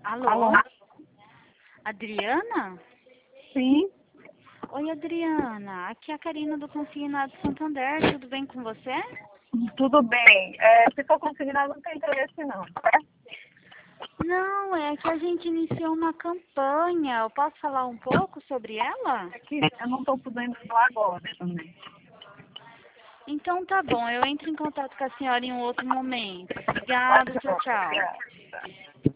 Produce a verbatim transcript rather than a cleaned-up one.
Alô? Alô? Adriana? Sim, Oi, Adriana. Aqui é a Karina do Consignado Santander. Tudo bem com você? tudo bem. É, se for consignado, não tem interesse não, certo? Não, é que a gente iniciou uma campanha. Eu posso falar um pouco sobre ela? É que eu não estou podendo falar agora também. Então tá bom, eu entro em contato com a senhora em um outro momento. Pode Obrigada, tchau, ser, tchau. obrigada.